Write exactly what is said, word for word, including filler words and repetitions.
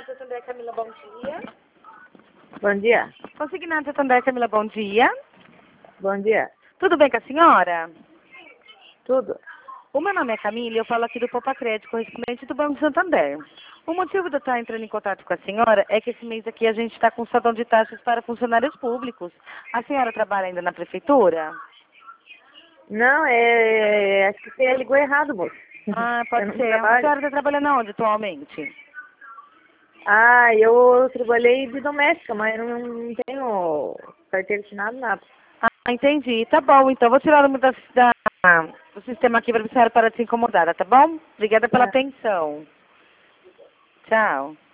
Santander, Camila, bom dia. Bom dia. Consignado Santander, Camila, bom dia. Bom dia. Tudo bem com a senhora? Tudo? O meu nome é Camila e eu falo aqui do Poupa Crédito, correspondente do Banco Santander. O motivo de eu estar entrando em contato com a senhora é que esse mês aqui a gente está com salão de taxas para funcionários públicos. A senhora trabalha ainda na prefeitura? Não, é... Acho que você ligou errado, moço. Ah, Eu pode não ser. A trabalho. senhora está trabalhando onde atualmente? Ah, eu trabalhei de doméstica, mas eu não tenho carteira assinada, nada. Ah, entendi. Tá bom, então. Vou tirar o número da, da, do sistema aqui para a senhora parar de se incomodar, tá bom? Obrigada pela Tá. atenção. Tchau.